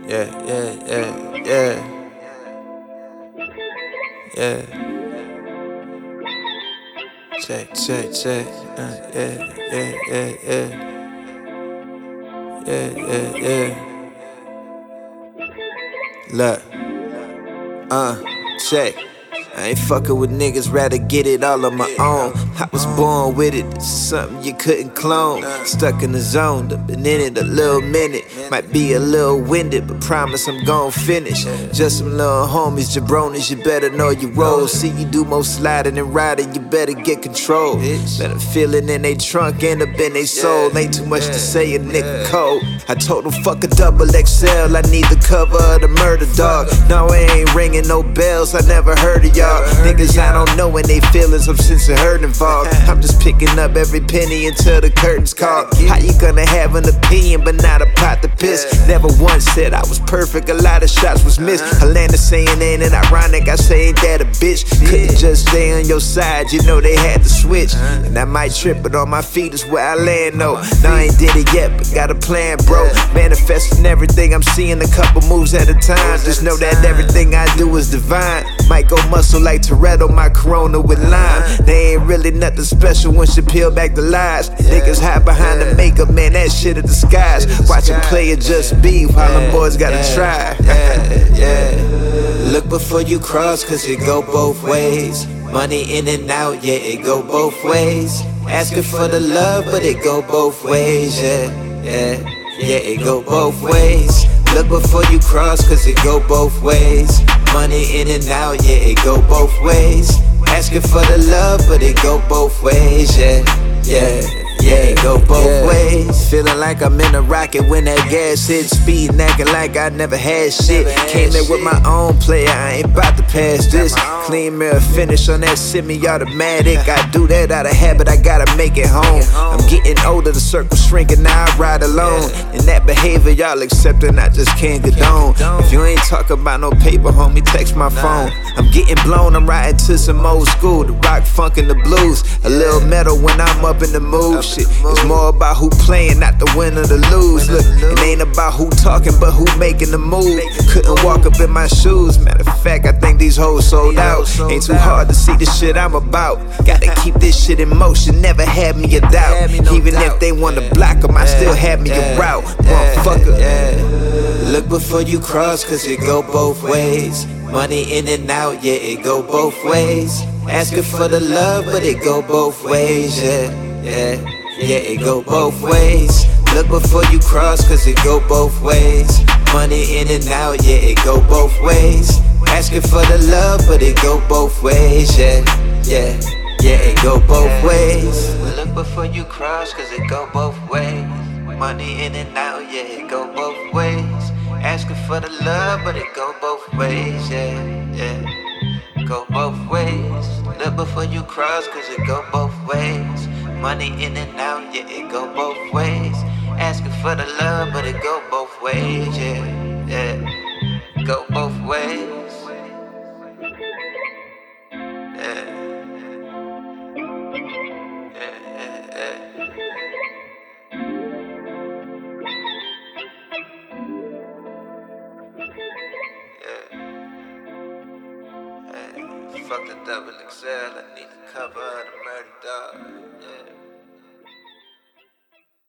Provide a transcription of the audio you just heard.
Yeah, yeah, yeah, yeah, yeah. Check, check, check. Yeah, yeah, yeah, yeah. Yeah, yeah, yeah. Look, check. I ain't fucking with niggas, rather get it all on my own. I was born with it, it's something you couldn't clone. Stuck in the zone, done been in it a little minute. Might be a little winded, but promise I'm gon' finish. Just some little homies, jabronis, you better know your role. See you do more sliding and riding, you better get control. Let them feel it in they trunk, end up in they soul. Ain't too much to say, a nigga cold. I told them fuck a double XL, I need the cover of the murder dog. No, I ain't ringing no bells, I never heard of y'all. Niggas I don't know when they feelings, I'm since a hurt involved. I'm just picking up every penny until the curtains call. How you gonna have an opinion but not a pot to piss? Never once said I was perfect, a lot of shots was missed. I landed saying ain't it ironic, I say ain't that a bitch? Couldn't just stay on your side, you know they had to switch. And I might trip, but on my feet is where I land though. Now I ain't did it yet, but got a plan, bro. Manifesting everything, I'm seeing a couple moves at a time. Just know that everything I do is divine. Might go muscle like Toretto, my Corona with lime. They ain't really nothing special once you peel back the lies. Niggas hide behind the makeup, man, that shit a disguise. Watch them play it just be while them boys gotta try. Look before you cross, cause it go both ways. Money in and out, yeah, it go both ways. Asking for the love, but it go both ways, yeah, it go both ways. Look before you cross, cause it go both ways. Money in and out, yeah, it go both ways. Asking for the love, but it go both ways, it go both ways. Feeling like I'm in a rocket when that gas hits. Speed acting like I never had shit. Came in with my own player, I ain't about to pass this. Clean mirror finish on that semi-automatic. I do that out of habit, I gotta make it home. I'm getting older, the circle's shrinking, now I ride alone. And that behavior y'all accepting, I just can't condone. If you ain't talking about no paper, homie, text my phone. I'm getting blown, I'm riding to some old school, the rock, funk, and the blues. A little metal when I'm up in the mood. Shit, it's more about who playing, not the win or the lose. Look, it ain't about who talking, but who making the move. Couldn't walk up in my shoes. Matter of fact, I think these hoes sold out. Ain't too hard to see the shit I'm about. Gotta keep this shit in motion, never had me a doubt. Even if they wanna block them, I still have me a route. Motherfucker. Look before you cross, cause it go both ways. Money in and out, yeah, it go both ways. Asking for the love, but it go both ways, it go both ways. Look before you cross, cause it go both ways. Money in and out, yeah, it go both ways. Asking for the love, but it go both ways, it go both ways. Look before you cross, cause it go both ways. Money in and out, yeah, it go both ways. Asking for the love, but it go both ways, go both ways. Look before you cross, cause it go both ways. Money in and out, yeah, it go both ways. Asking for the love, but it go both ways, go both ways. Fuck the double XL, I need the cover of the murder dog.